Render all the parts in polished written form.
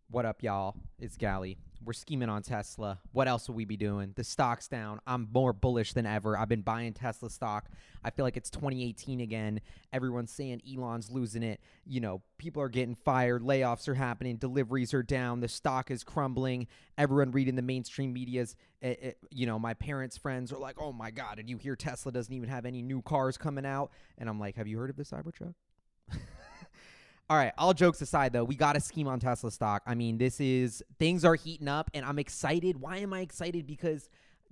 What up, y'all? It's Gally. We're scheming on Tesla. What else will we be doing? The stock's down. I'm more bullish than ever. I've been buying Tesla stock. I feel like it's 2018 again. Everyone's saying Elon's losing it. You know, people are getting fired. Layoffs are happening. Deliveries are down. The stock is crumbling. Everyone reading the mainstream medias. My parents' friends are like, oh my God, did you hear Tesla doesn't even have any new cars coming out? And I'm like, have you heard of the Cybertruck? All right, all jokes aside, though, we got to scheme on Tesla stock. I mean, things are heating up, and I'm excited. Why am I excited? Because,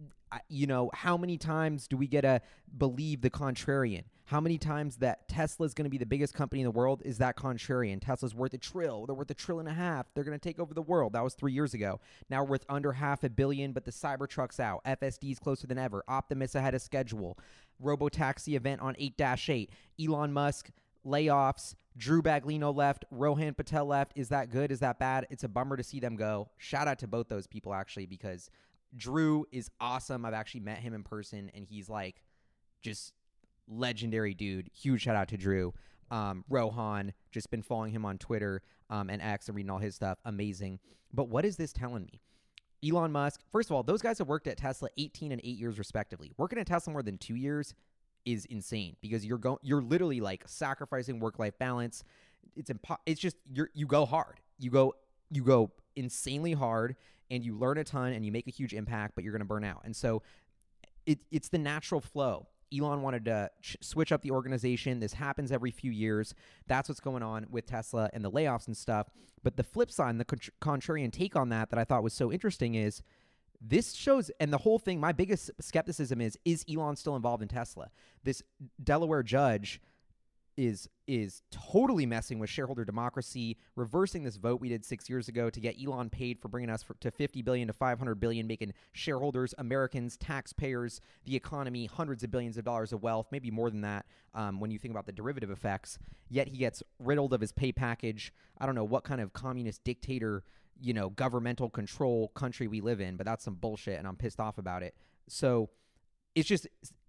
how many times do we get to believe the contrarian? How many times that Tesla is going to be the biggest company in the world is that contrarian? Tesla's worth $1 trillion. They're worth $1.5 trillion. They're going to take over the world. That was 3 years ago. Now we're worth under $500 million, but the Cybertruck's out. FSD's closer than ever. Optimus ahead of schedule. Robotaxi event on 8-8. Elon Musk, layoffs. Drew Baglino left. Rohan Patel left. Is that good? Is that bad? It's a bummer to see them go. Shout out to both those people, actually, because Drew is awesome. I've actually met him in person, and he's like just legendary dude. Huge shout out to Drew. Rohan, just been following him on Twitter and X and reading all his stuff. Amazing. But what is this telling me? Elon Musk, first of all, those guys have worked at Tesla 18 and 8 years respectively. Working at Tesla more than 2 years is insane because you're literally like sacrificing work-life balance. It's just you go hard. You go insanely hard, and you learn a ton, and you make a huge impact, but you're going to burn out. And so it's the natural flow. Elon wanted to switch up the organization. This happens every few years. That's what's going on with Tesla and the layoffs and stuff. But the flip side, the contrarian take on that I thought was so interesting is this shows, and the whole thing, my biggest skepticism is Elon still involved in Tesla? This Delaware judge is totally messing with shareholder democracy, reversing this vote we did 6 years ago to get Elon paid for bringing us to $50 billion to $500 billion, making shareholders, Americans, taxpayers, the economy, hundreds of billions of dollars of wealth, maybe more than that when you think about the derivative effects. Yet he gets riddled of his pay package. I don't know what kind of communist dictator, governmental control country we live in, but that's some bullshit, and I'm pissed off about it. So it's just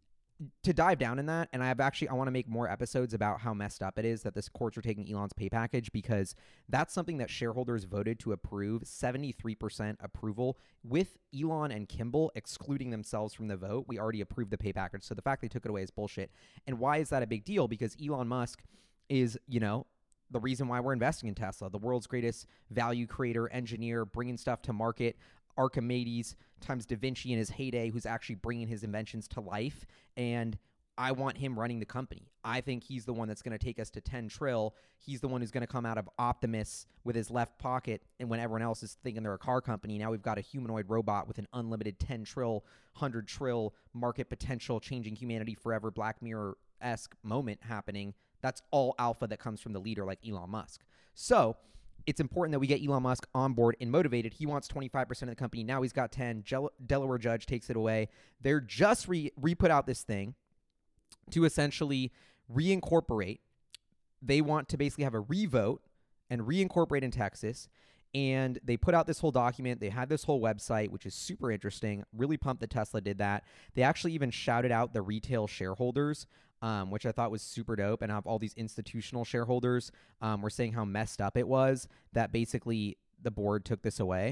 to dive down in that, and I want to make more episodes about how messed up it is that this courts are taking Elon's pay package, because that's something that shareholders voted to approve, 73% approval, with Elon and Kimball excluding themselves from the vote. We already approved the pay package, so the fact they took it away is bullshit. And why is that a big deal? Because Elon Musk is, the reason why we're investing in Tesla, the world's greatest value creator, engineer, bringing stuff to market, Archimedes times Da Vinci in his heyday, who's actually bringing his inventions to life. And I want him running the company. I think he's the one that's going to take us to 10 trill. He's the one who's going to come out of Optimus with his left pocket. And when everyone else is thinking they're a car company, now we've got a humanoid robot with an unlimited 10 trill, 100 trill market potential, changing humanity forever, Black Mirror-esque moment happening. That's all alpha that comes from the leader like Elon Musk. So it's important that we get Elon Musk on board and motivated. He wants 25% of the company. Now he's got 10. Delaware judge takes it away. They're just re-put out this thing to essentially reincorporate. They want to basically have a revote and reincorporate in Texas. And they put out this whole document. They had this whole website, which is super interesting. Really pumped that Tesla did that. They actually even shouted out the retail shareholders, which I thought was super dope. And have all these institutional shareholders were saying how messed up it was that basically the board took this away.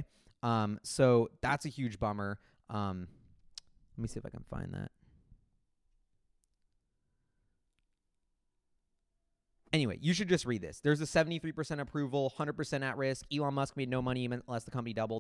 So that's a huge bummer. Let me see if I can find that. Anyway, you should just read this. There's a 73% approval, 100% at risk. Elon Musk made no money unless the company doubled.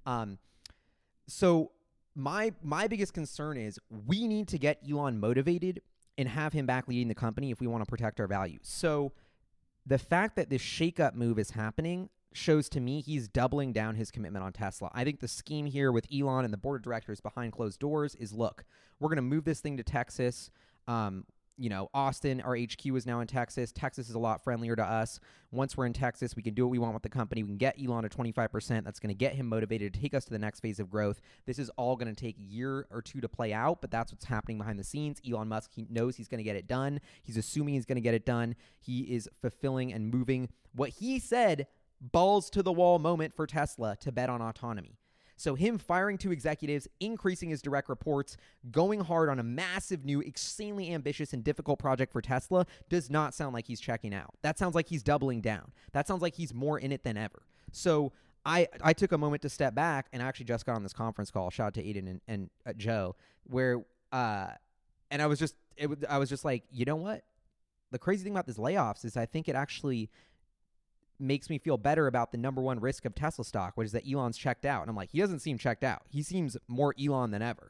So my biggest concern is we need to get Elon motivated and have him back leading the company if we want to protect our values. So the fact that this shakeup move is happening shows to me he's doubling down his commitment on Tesla. I think the scheme here with Elon and the board of directors behind closed doors is, look, we're going to move this thing to Texas. Austin, our HQ is now in Texas. Texas is a lot friendlier to us. Once we're in Texas, we can do what we want with the company. We can get Elon to 25%. That's going to get him motivated to take us to the next phase of growth. This is all going to take a year or two to play out, but that's what's happening behind the scenes. Elon Musk, he knows he's going to get it done. He's assuming he's going to get it done. He is fulfilling and moving what he said, balls to the wall moment for Tesla to bet on autonomy. So him firing 2 executives, increasing his direct reports, going hard on a massive new, insanely ambitious and difficult project for Tesla does not sound like he's checking out. That sounds like he's doubling down. That sounds like he's more in it than ever. So I took a moment to step back and actually just got on this conference call. Shout out to Aiden and Joe, where and I was just like, you know what? The crazy thing about this layoffs is I think it actually makes me feel better about the number one risk of Tesla stock, which is that Elon's checked out. And I'm like, he doesn't seem checked out. He seems more Elon than ever.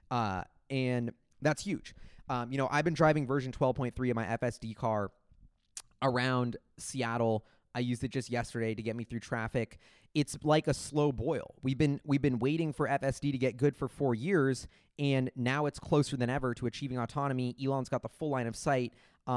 And that's huge. I've been driving version 12.3 of my FSD car around Seattle. I used it just yesterday to get me through traffic. It's like a slow boil. We've been waiting for FSD to get good for 4 years, and now it's closer than ever to achieving autonomy. Elon's got the full line of sight,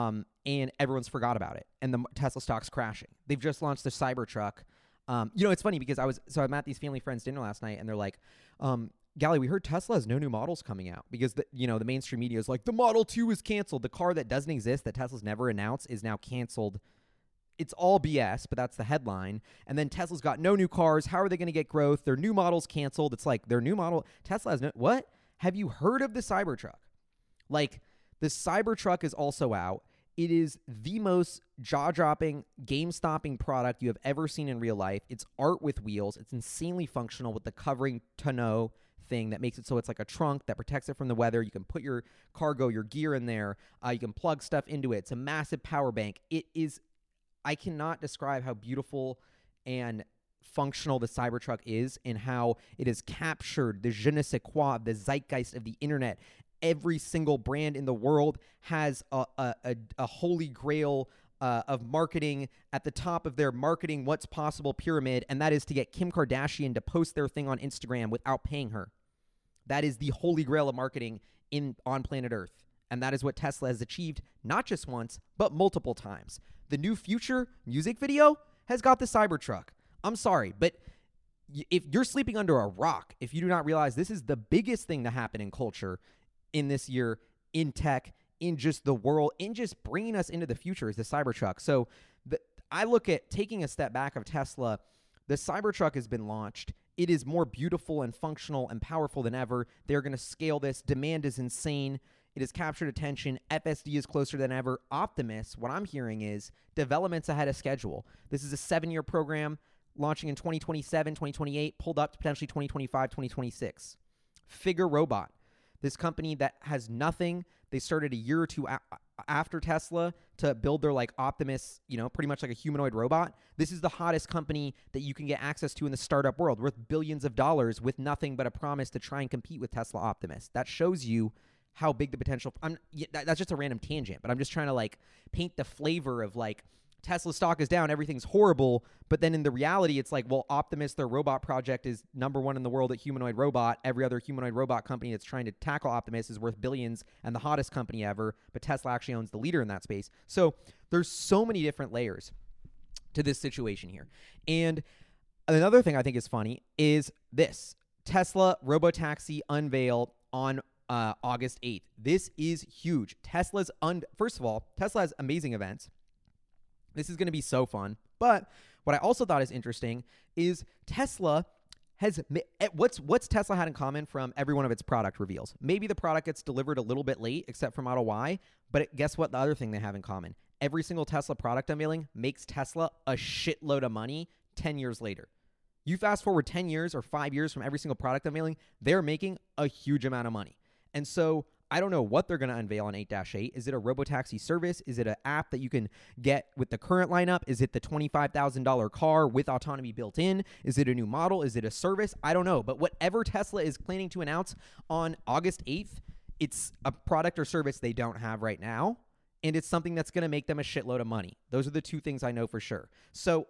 and everyone's forgot about it, and the Tesla stock's crashing. They've just launched the Cybertruck. It's funny because I'm at these family friends dinner last night, and they're like, Gally, we heard Tesla has no new models coming out because the mainstream media is like, the Model 2 is canceled. The car that doesn't exist that Tesla's never announced is now canceled. It's all BS, but that's the headline. And then Tesla's got no new cars. How are they going to get growth? Their new model's canceled. It's like their new model. Tesla has no. What? Have you heard of the Cybertruck? Like, the Cybertruck is also out. It is the most jaw-dropping, game-stopping product you have ever seen in real life. It's art with wheels. It's insanely functional with the covering tonneau thing that makes it so it's like a trunk that protects it from the weather. You can put your cargo, your gear in there. You can plug stuff into it. It's a massive power bank. It is. I cannot describe how beautiful and functional the Cybertruck is and how it has captured the je ne sais quoi, the zeitgeist of the internet. Every single brand in the world has a holy grail of marketing at the top of their marketing what's possible pyramid, and that is to get Kim Kardashian to post their thing on Instagram without paying her. That is the holy grail of marketing on planet Earth. And that is what Tesla has achieved, not just once, but multiple times. The new Future music video has got the Cybertruck. I'm sorry, but if you're sleeping under a rock, if you do not realize this is the biggest thing to happen in culture in this year, in tech, in just the world, in just bringing us into the future is the Cybertruck. So I look at taking a step back of Tesla. The Cybertruck has been launched. It is more beautiful and functional and powerful than ever. They're going to scale this. Demand is insane. It has captured attention. FSD is closer than ever. Optimus, what I'm hearing is development's ahead of schedule. This is a 7-year program launching in 2027, 2028, pulled up to potentially 2025, 2026. Figure Robot, this company that has nothing. They started a year or two after Tesla to build their like Optimus, pretty much like a humanoid robot. This is the hottest company that you can get access to in the startup world, worth billions of dollars with nothing but a promise to try and compete with Tesla Optimus. That shows you how big the potential. That's just a random tangent, but I'm just trying to like paint the flavor of like Tesla stock is down, everything's horrible, but then in the reality, it's like, well, Optimus, their robot project is number one in the world at humanoid robot. Every other humanoid robot company that's trying to tackle Optimus is worth billions and the hottest company ever, but Tesla actually owns the leader in that space. So there's so many different layers to this situation here. And another thing I think is funny is this. Tesla Robotaxi unveiled on August 8th. This is huge. First of all, Tesla has amazing events. This is going to be so fun. But what I also thought is interesting is Tesla has what's Tesla had in common from every one of its product reveals. Maybe the product gets delivered a little bit late, except for Model Y. But guess what? The other thing they have in common: every single Tesla product unveiling makes Tesla a shitload of money 10 years later. You fast forward 10 years or 5 years from every single product unveiling, they're making a huge amount of money. And so I don't know what they're going to unveil on 8-8. Is it a robotaxi service? Is it an app that you can get with the current lineup? Is it the $25,000 car with autonomy built in? Is it a new model? Is it a service? I don't know. But whatever Tesla is planning to announce on August 8th, it's a product or service they don't have right now. And it's something that's going to make them a shitload of money. Those are the two things I know for sure. So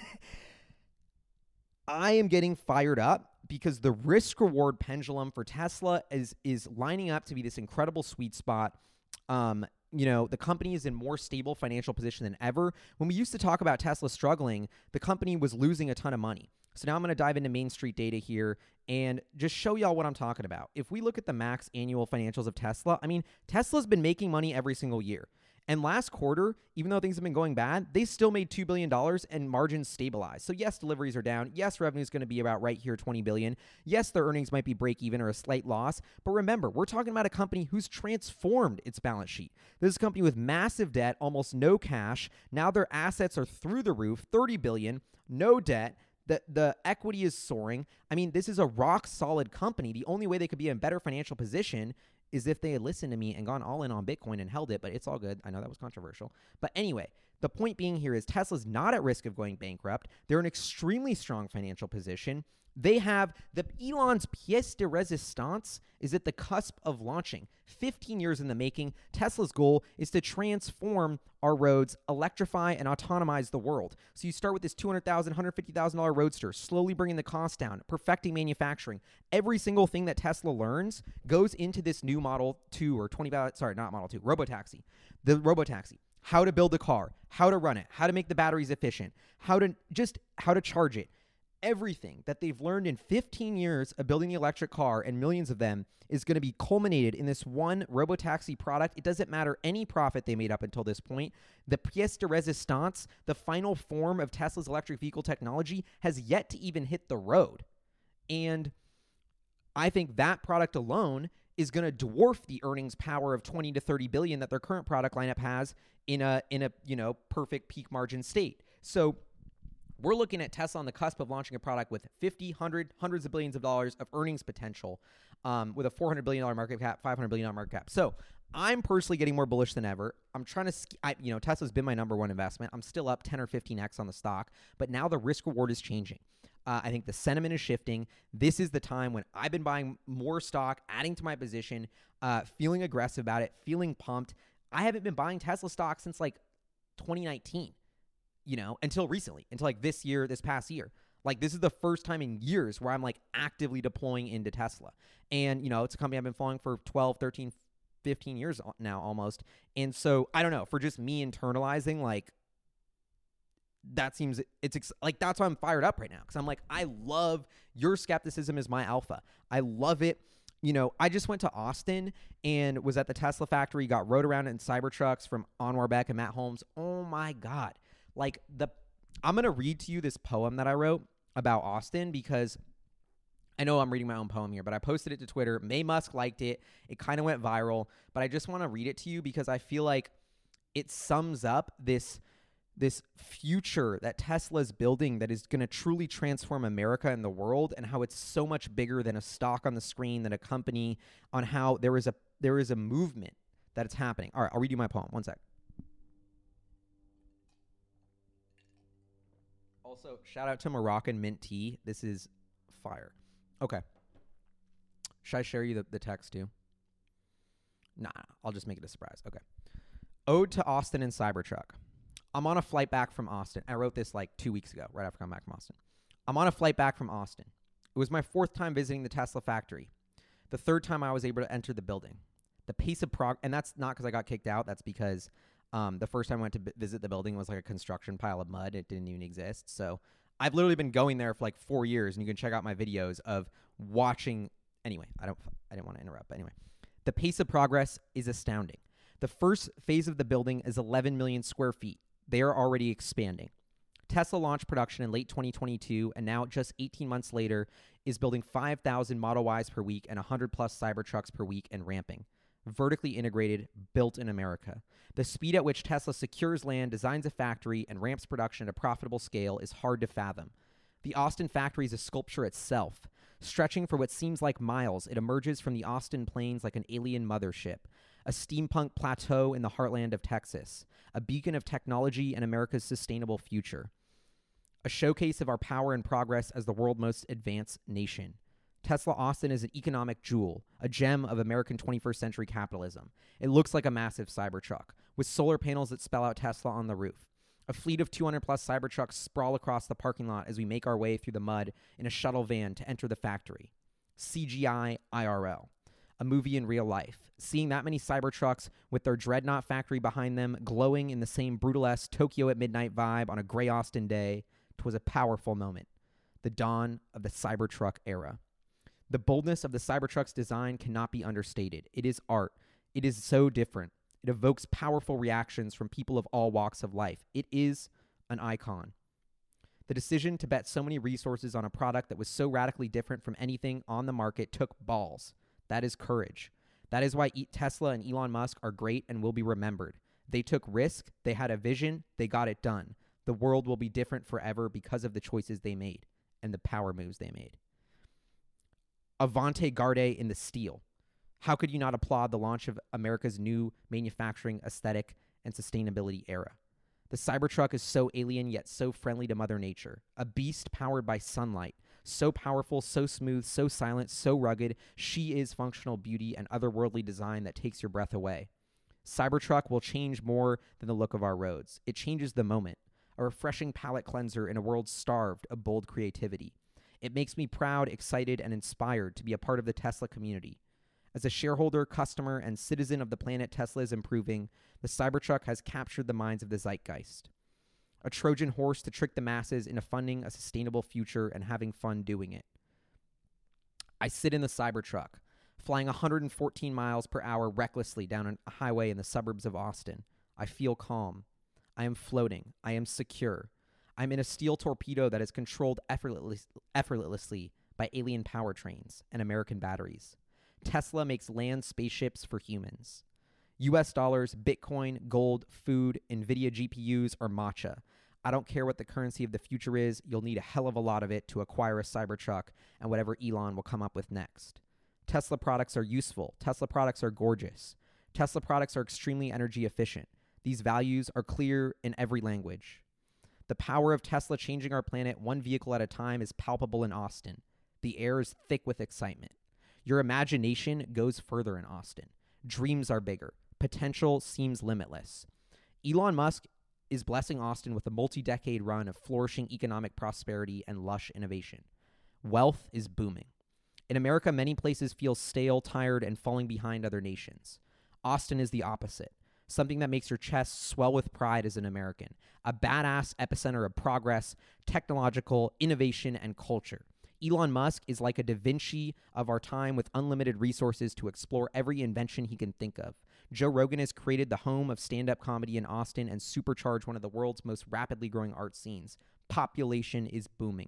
I am getting fired up because the risk-reward pendulum for Tesla is lining up to be this incredible sweet spot. The company is in more stable financial position than ever. When we used to talk about Tesla struggling, the company was losing a ton of money. So now I'm going to dive into Main Street data here and just show y'all what I'm talking about. If we look at the max annual financials of Tesla, Tesla's been making money every single year. And last quarter, even though things have been going bad, they still made $2 billion and margins stabilized. So yes, deliveries are down. Yes, revenue is going to be about right here, $20 billion. Yes, their earnings might be break even or a slight loss. But remember, we're talking about a company who's transformed its balance sheet. This is a company with massive debt, almost no cash. Now their assets are through the roof, $30 billion, no debt. The equity is soaring. I mean, this is a rock solid company. The only way they could be in better financial position is if they had listened to me and gone all in on Bitcoin and held it, but it's all good. I know that was controversial. But anyway, the point being here is Tesla's not at risk of going bankrupt. They're in an extremely strong financial position. They have Elon's pièce de résistance is at the cusp of launching. 15 years in the making, Tesla's goal is to transform our roads, electrify and autonomize the world. So you start with this $200,000, $150,000 roadster, slowly bringing the cost down, perfecting manufacturing. Every single thing that Tesla learns goes into this new Model 2 or 20, sorry, not Model 2, Robotaxi. The Robotaxi. How to build a car, how to run it, how to make the batteries efficient, how to charge it. Everything that they've learned in 15 years of building the electric car and millions of them is going to be culminated in this one Robotaxi product. It doesn't matter any profit they made up until this point. The pièce de résistance, the final form of Tesla's electric vehicle technology, has yet to even hit the road. And I think that product alone is going to dwarf the earnings power of 20 to 30 billion that their current product lineup has in a perfect peak margin state. So we're looking at Tesla on the cusp of launching a product with 50, 100, hundreds of billions of dollars of earnings potential, with a $400 billion market cap, $500 billion market cap. So I'm personally getting more bullish than ever. I'm trying to, Tesla's been my number one investment. I'm still up 10 or 15x on the stock, but now the risk reward is changing. I think the sentiment is shifting. This is the time when I've been buying more stock, adding to my position, feeling aggressive about it, feeling pumped. I haven't been buying Tesla stock since like 2019. Until recently, until like this past year. Like this is the first time in years where I'm like actively deploying into Tesla. And, it's a company I've been following for 12, 13, 15 years now almost. And so I don't know, for just me internalizing, like that seems, that's why I'm fired up right now. Cause I'm like, I love your skepticism is my alpha. I love it. I just went to Austin and was at the Tesla factory, got rode around in Cybertrucks from Anwar Beck and Matt Holmes. Oh my God. I'm going to read to you this poem that I wrote about Austin because I know I'm reading my own poem here, but I posted it to Twitter. May Musk liked it. It kind of went viral, but I just want to read it to you because I feel like it sums up this future that Tesla's building that is going to truly transform America and the world, and how it's so much bigger than a stock on the screen, than a company, on how there is a movement that it's happening. All right, I'll read you my poem. One sec. Also, shout out to Moroccan Mint Tea. This is fire. Okay. Should I share you the text too? Nah, I'll just make it a surprise. Okay. Ode to Austin and Cybertruck. I'm on a flight back from Austin. I wrote this like 2 weeks ago, right after I got back from Austin. I'm on a flight back from Austin. It was my 4th time visiting the Tesla factory. The 3rd time I was able to enter the building. The pace of and that's not because I got kicked out. That's because the first time I went to visit the building was like a construction pile of mud. It didn't even exist. So I've literally been going there for like 4 years, and you can check out my videos of watching. Anyway, I didn't want to interrupt. But anyway, the pace of progress is astounding. The first phase of the building is 11 million square feet. They are already expanding. Tesla launched production in late 2022, and now just 18 months later is building 5,000 Model Ys per week and 100 plus Cybertrucks per week and ramping. Vertically integrated, built in America. The speed at which Tesla secures land, designs a factory, and ramps production at a profitable scale is hard to fathom. The Austin factory is a sculpture itself. Stretching for what seems like miles, it emerges from the Austin plains like an alien mothership, a steampunk plateau in the heartland of Texas, a beacon of technology and America's sustainable future, a showcase of our power and progress as the world's most advanced nation. Tesla Austin is an economic jewel, a gem of American 21st century capitalism. It looks like a massive Cybertruck, with solar panels that spell out Tesla on the roof. A fleet of 200 plus Cybertrucks sprawl across the parking lot as we make our way through the mud in a shuttle van to enter the factory. CGI IRL. A movie in real life. Seeing that many Cybertrucks with their Dreadnought factory behind them, glowing in the same brutalesque Tokyo at midnight vibe on a gray Austin day, 'twas a powerful moment. The dawn of the Cybertruck era. The boldness of the Cybertruck's design cannot be understated. It is art. It is so different. It evokes powerful reactions from people of all walks of life. It is an icon. The decision to bet so many resources on a product that was so radically different from anything on the market took balls. That is courage. That is why Tesla and Elon Musk are great and will be remembered. They took risk. They had a vision. They got it done. The world will be different forever because of the choices they made. and the power moves they made. Avant garde in the steel. How could you not applaud the launch of America's new manufacturing aesthetic and sustainability era? The Cybertruck is so alien yet so friendly to Mother Nature. A beast powered by sunlight. So powerful, so smooth, so silent, so rugged. She is functional beauty and otherworldly design that takes your breath away. Cybertruck will change more than the look of our roads. It changes the moment. A refreshing palate cleanser in a world starved of bold creativity. It makes me proud, excited, and inspired to be a part of the Tesla community. As a shareholder, customer, and citizen of the planet Tesla is improving, the Cybertruck has captured the minds of the zeitgeist. A Trojan horse to trick the masses into funding a sustainable future and having fun doing it. I sit in the Cybertruck, flying 114 miles per hour recklessly down a highway in the suburbs of Austin. I feel calm. I am floating. I am secure. I'm in a steel torpedo that is controlled effortlessly by alien powertrains and American batteries. Tesla makes land spaceships for humans. US dollars, Bitcoin, gold, food, NVIDIA GPUs, or matcha. I don't care what the currency of the future is, you'll need a hell of a lot of it to acquire a Cybertruck and whatever Elon will come up with next. Tesla products are useful. Tesla products are gorgeous. Tesla products are extremely energy efficient. These values are clear in every language. The power of Tesla changing our planet one vehicle at a time is palpable in Austin. The air is thick with excitement. Your imagination goes further in Austin. Dreams are bigger. Potential seems limitless. Elon Musk is blessing Austin with a multi-decade run of flourishing economic prosperity and lush innovation. Wealth is booming. In America, many places feel stale, tired, and falling behind other nations. Austin is the opposite. Something that makes your chest swell with pride as an American. A badass epicenter of progress, technological innovation, and culture. Elon Musk is like a Da Vinci of our time with unlimited resources to explore every invention he can think of. Joe Rogan has created the home of stand-up comedy in Austin and supercharged one of the world's most rapidly growing art scenes. Population is booming.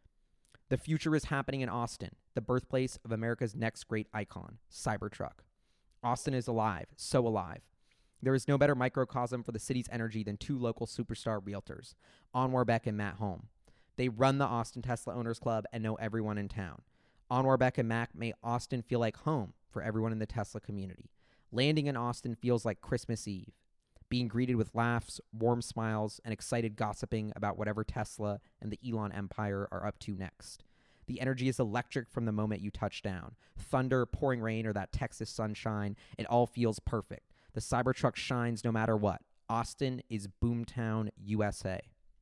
The future is happening in Austin, the birthplace of America's next great icon, Cybertruck. Austin is alive, so alive. There is no better microcosm for the city's energy than two local superstar realtors, Anwar Beck and Matt Holm. They run the Austin Tesla Owners Club and know everyone in town. Anwar Beck and Mac make Austin feel like home for everyone in the Tesla community. Landing in Austin feels like Christmas Eve, being greeted with laughs, warm smiles, and excited gossiping about whatever Tesla and the Elon empire are up to next. The energy is electric from the moment you touch down. Thunder, pouring rain, or that Texas sunshine, it all feels perfect. The Cybertruck shines no matter what. Austin is Boomtown, USA.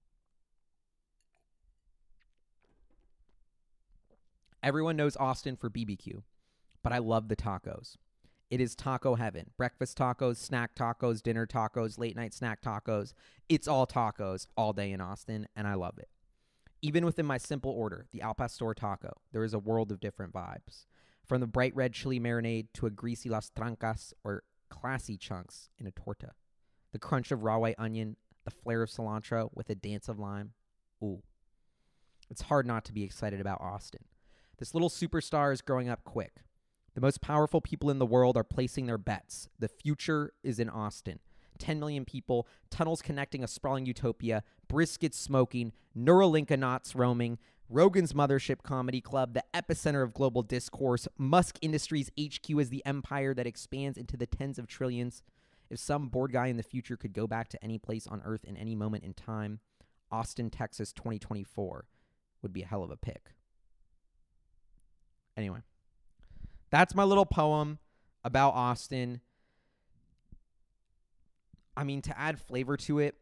Everyone knows Austin for BBQ, but I love the tacos. It is taco heaven. Breakfast tacos, snack tacos, dinner tacos, late night snack tacos. It's all tacos all day in Austin, and I love it. Even within my simple order, the Al Pastor taco, there is a world of different vibes. From the bright red chili marinade to a greasy Las Trancas or classy chunks in a torta. The crunch of raw white onion, the flair of cilantro with a dance of lime. Ooh. It's hard not to be excited about Austin. This little superstar is growing up quick. The most powerful people in the world are placing their bets. The future is in Austin. 10 million people, tunnels connecting a sprawling utopia, briskets smoking, Neuralinkonauts roaming, Rogan's Mothership Comedy Club, the epicenter of global discourse, Musk Industries HQ is the empire that expands into the tens of trillions. If some bored guy in the future could go back to any place on Earth in any moment in time, Austin, Texas 2024 would be a hell of a pick. Anyway, that's my little poem about Austin. I mean, to add flavor to it,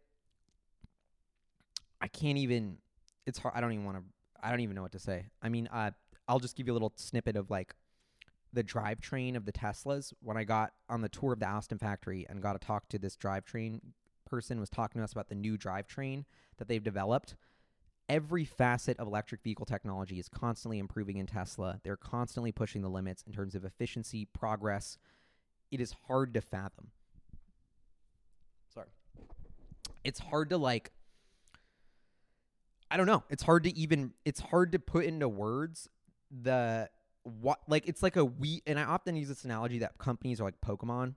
I can't even, it's hard. I don't even know what to say. I mean, I'll just give you a little snippet of like the drivetrain of the Teslas. When I got on the tour of the Austin factory and got to talk to this drivetrain person, was talking to us about the new drivetrain that they've developed. Every facet of electric vehicle technology is constantly improving in Tesla. They're constantly pushing the limits in terms of efficiency, progress. It is hard to fathom. Sorry. It's hard to I don't know. It's hard to put into words it's like and I often use this analogy that companies are like Pokemon.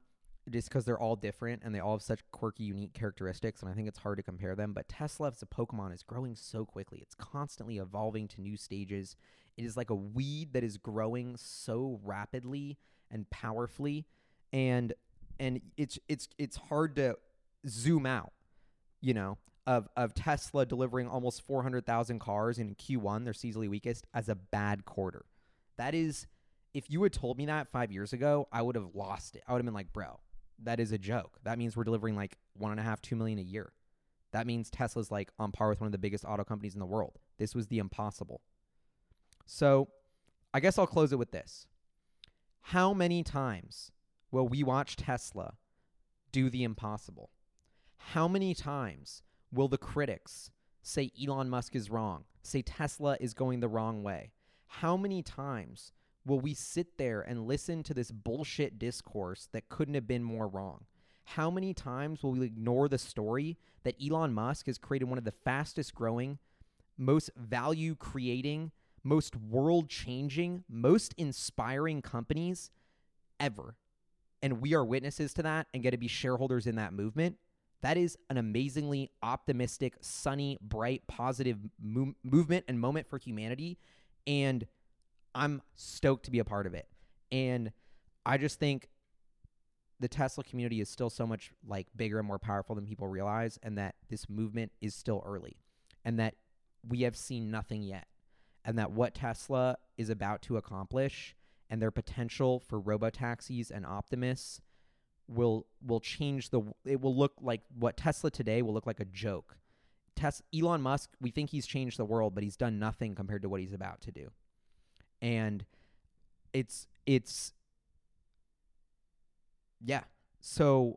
just because they're all different and they all have such quirky, unique characteristics, and I think it's hard to compare them. But Tesla as a Pokemon is growing so quickly. It's constantly evolving to new stages. It is like a weed that is growing so rapidly and powerfully, and it's hard to zoom out, you know, of Tesla delivering almost 400,000 cars in Q1, their seasonally weakest, as a bad quarter. That is, if you had told me that 5 years ago, I would have lost it. I would have been like, bro, that is a joke. That means we're delivering like 1.5, 2 million a year. That means Tesla's like on par with one of the biggest auto companies in the world. This was the impossible. So I guess I'll close it with this. How many times will we watch Tesla do the impossible? How many times will the critics say Elon Musk is wrong, say Tesla is going the wrong way? How many times will we sit there and listen to this bullshit discourse that couldn't have been more wrong? How many times will we ignore the story that Elon Musk has created one of the fastest growing, most value creating, most world changing, most inspiring companies ever? And we are witnesses to that and get to be shareholders in that movement. That is an amazingly optimistic, sunny, bright, positive movement and moment for humanity. And I'm stoked to be a part of it. And I just think the Tesla community is still so much like bigger and more powerful than people realize, and that this movement is still early, and that we have seen nothing yet, and that what Tesla is about to accomplish and their potential for robotaxis and Optimus will change it will look like what Tesla today will look like a joke. Elon Musk, we think he's changed the world, but he's done nothing compared to what he's about to do. And it's yeah. So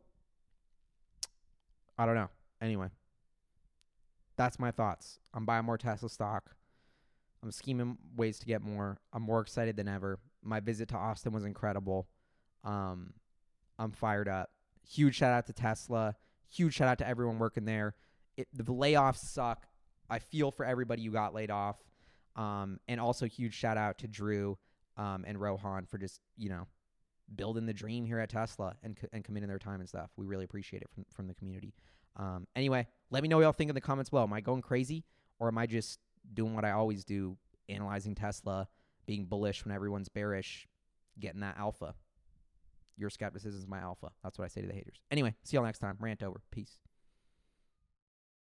I don't know. Anyway, that's my thoughts. I'm buying more Tesla stock. I'm scheming ways to get more. I'm more excited than ever. My visit to Austin was incredible. I'm fired up. Huge shout out to Tesla. Huge shout out to everyone working there. The layoffs suck. I feel for everybody who got laid off. And also huge shout out to Drew and Rohan for just, building the dream here at Tesla and committing their time and stuff. We really appreciate it from the community. Anyway, let me know what y'all think in the comments below. Am I going crazy, or am I just doing what I always do, analyzing Tesla, being bullish when everyone's bearish, getting that alpha? Your skepticism is my alpha. That's what I say to the haters. Anyway, see y'all next time. Rant over. Peace.